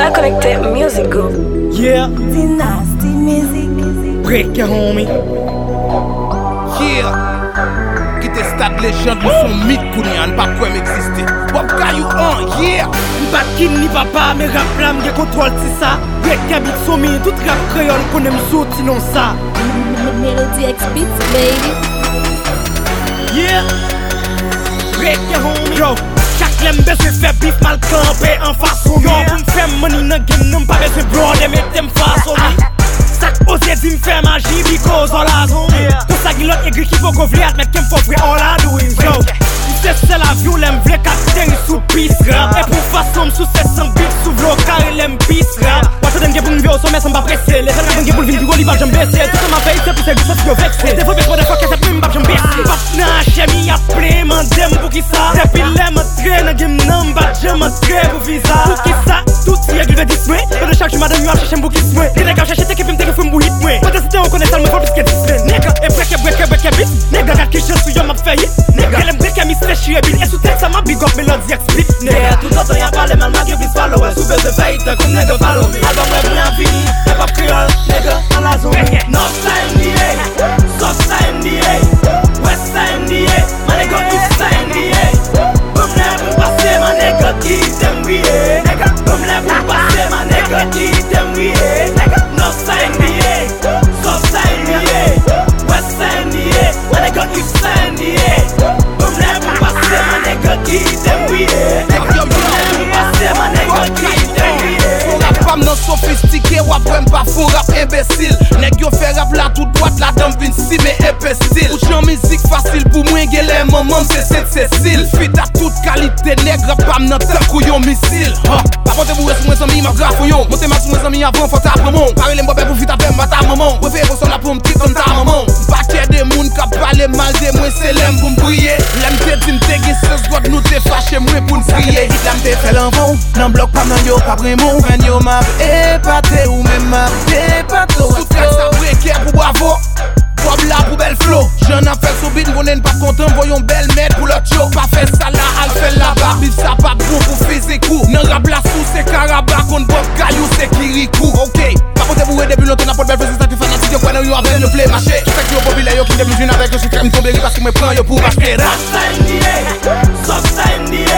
Well Connected Music Group. Yeah, Dynasty Music. break your homie. Yeah, qui te stade légende, nous sommes mythes qu'on n'y pas quoi m'exister. Bob Caillou yeah. M'pas kin ni papa, mais rap là m'ge contrôle c'est ça. Break habit somme, tout rap créole qu'on aime sauter non ça. Melody X Beats, baby. Yeah, break your homie. Yo, chaque lembe se fait bif mal campé en face au yo. Pour m'faire money nan game, non pas besoin blood et mettre them face au me. Sak ose di m'fè magie because all I do Tout sa gilot aigri ki faut qu'on vle admet kem faut vre all I do is yo c'est la vie ou l'aime vle kateri sous piste rap Et pour façon sous 700 bits sous vlo carré l'aime piste rap Wato den gen pou m've au sommet sans pas presser Les gens gen pou l'vin du goli bab j'en baisser Tout ça m'a fait c'est pour ces gouttes yo vexé Des fois bête pour des fois que c'est plus m'bab j'en baisser Pat nan chemi a ple mandem pou ki sa Depuis l'aime train nan game nan bat j'en train pour visa Pour ki sa tout si aigri ve dis mwen Peu de chaque jour madame yo a cherché m'bou kiss mwen Gine ka cherché te ke film te ke fou m'bou hit mwen Pas de on connaît ça me faut plus que 10 semaines Nigga et break bit Nigga got kiss sur yo m'a fait hit Nigga l'aime break mi stress je bin Et sous tête ça m'a big up melody explit Nigga tout autant y'a pas les mal mag yo bis follow Sous base de faillite comme nigga follow me Album web rien fini Hip hop créole nigga dans la zone North side NDA South side NDA West side NDA My nigga east side NDA Boom là pour passer my nigga keep them weird Boom là pour passer my nigga keep them weird North side NDA South side NDA West side NDA My nigga east side NDA Boom là pour passer my nigga keep them weird Boom là pour passer my nigga keep them weird Rap nan sophistiqué, wap wèm pa fon rap imbécile Nèg yo fè rap la tout droite, la dame vin si mais imbécile Ou chan musique facile pour mwen gen les mamans c'est Saint-Cécile Fit à toute qualité, nèg rap pam nan tan kou yon missile Pa ponte bou sou mwen zami, ma grafou yon Monte ma sou mwen zami avant, faut ta promon Pare le mbopè pou fit apè mba ta maman Wè fè son la pou m'trit comme ta maman Bakè de moun ka pale mal de mwen se lem pou m'briye Lem te din te gen ses god nou te fache mwen pou n'priye Lem te fè l'envon, nan blok pam nan yo ka bremon Fen yo ma épaté ou même ma dépato Sous track ça breaker pour bravo Bob là pour belle flow J'en a fait sous bine, qu'on n'est pas content Voyons belle merde pour l'autre show Pas fait ça là, al fait là-bas Bif ça pas bon pour faire coup Nan rap la sous c'est caraba Kon Bob Caillou c'est Kirikou Ok, pas pour te bourrer depuis longtemps N'a pas de belle fesse ça tu fanatique Yo quoi nan yo avec le play marché Tout fait que yo populaire yo qui ne plus avec yo Je crème tomber parce que me prend yo pour acheter rap North side NDA South side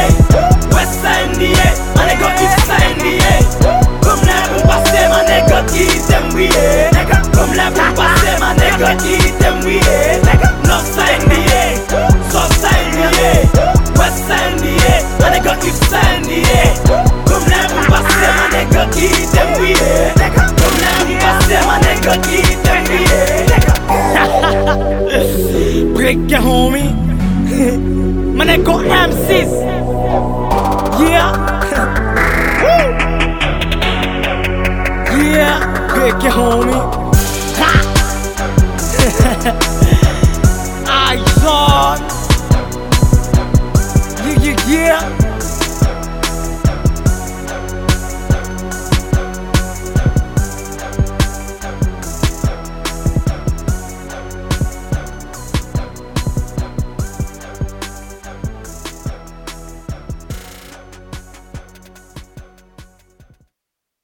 NDA West side NDA My nigga east side NDA Comme là pour passer my nigga keep them weird Comme là pour passer my nigga keep them weird North side NDA South side NDA West side NDA My nigga east side NDA Comme là pour passer my nigga keep them weird Comme là pour passer my nigga keep them weird Break your homie My nigga MCs Yeah Yeah, break your homie. Ha!